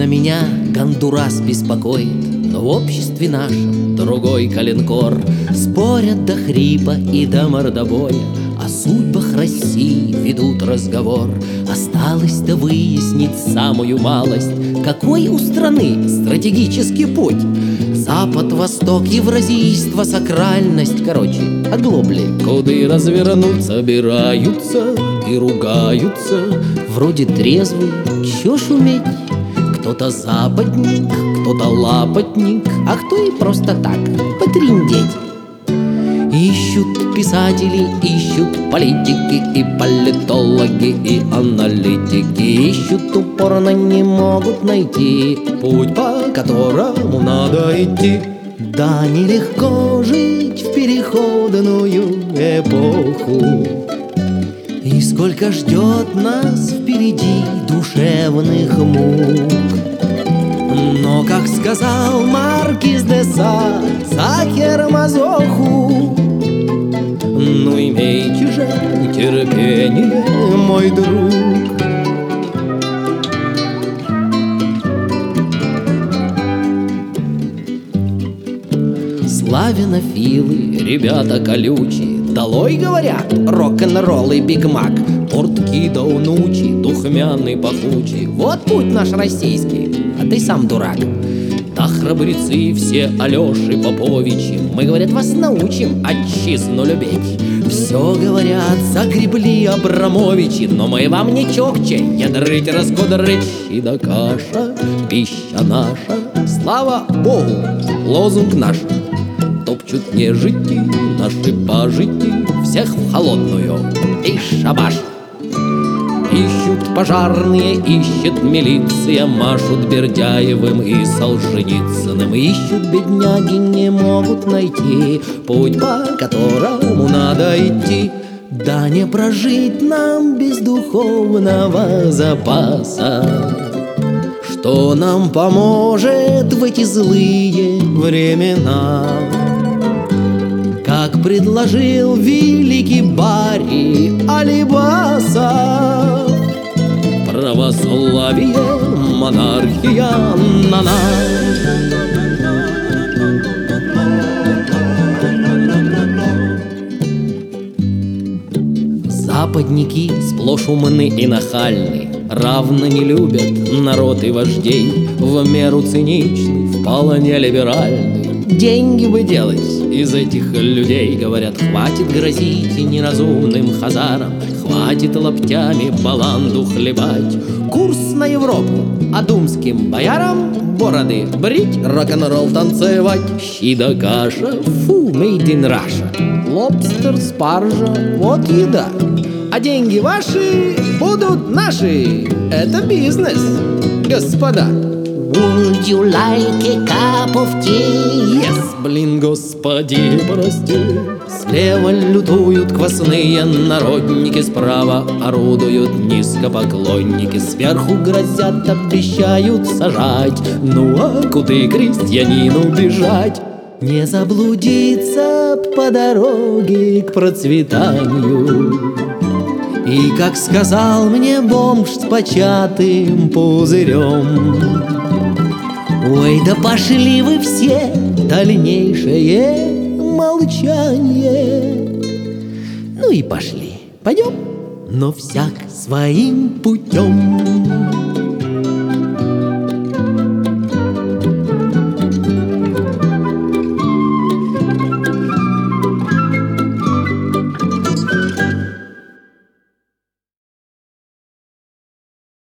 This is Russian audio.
меня Гондурас беспокоит, но в обществе нашем другой коленкор. Спорят до хрипа и до мордобоя, о судьбах России ведут разговор. Осталось-то выяснить самую малость, какой у страны стратегический путь. Запад, восток, евразийство, сакральность. Короче, оглобли, куды развернуть собираются и ругаются. Вроде трезвый, чё шуметь? Кто-то западник, кто-то лапотник, а кто и просто так потриндеть. Ищут писатели, ищут политики и политологи, и аналитики. Ищут упорно, не могут найти путь, по которому надо идти. Да, нелегко жить в переходную эпоху, и сколько ждет нас впереди душевных мук. Но, как сказал Маркиз де Сад Захер Мазоху, ну имейте же терпение, мой друг. Славянофилы, ребята колючие, долой, говорят, рок-н-ролл и биг-мак. Портки даунучи, духмяный пахучий, вот путь наш российский, а ты сам дурак. Да храбрецы все Алёши Поповичи, мы, говорят, вас научим отчизну любить. Все, говорят, загребли Абрамовичи, но мы вам не чокче ядрыть, раскудрыть. И да каша, пища наша, слава Богу, лозунг наш. Топчут нежити, наши пажити, всех в холодную и шабаш. Ищут пожарные, ищет милиция, машут Бердяевым и Солженицыным. Ищут бедняги, не могут найти путь, по которому надо идти. Да не прожить нам без духовного запаса, что нам поможет в эти злые времена. Как предложил великий бари Алибасов, православие, монархия на нас. Западники сплошь умны и нахальны, равно не любят народ и вождей, в меру циничны, вполне либеральны. Деньги бы делать из этих людей, говорят, хватит грозить неразумным хазарам, хватит локтями баланду хлебать. Курс на Европу, а думским боярам бороды брить, рок-н-ролл танцевать. Щи да каша, фу, made in Russia. Лобстер, спаржа, вот еда. А деньги ваши будут наши. Это бизнес, господа. Would you like a cup of tea? Yes, блин, господи, прости. Слева лютуют квасные народники, справа орудуют низкопоклонники, сверху грозят, обещают сажать. Ну а куда крестьянину бежать? Не заблудиться по дороге к процветанию. И, как сказал мне бомж с початым пузырем: ой, да пошли вы все в дальнейшее молчание. Ну и пошли, пойдем, но всяк своим путем.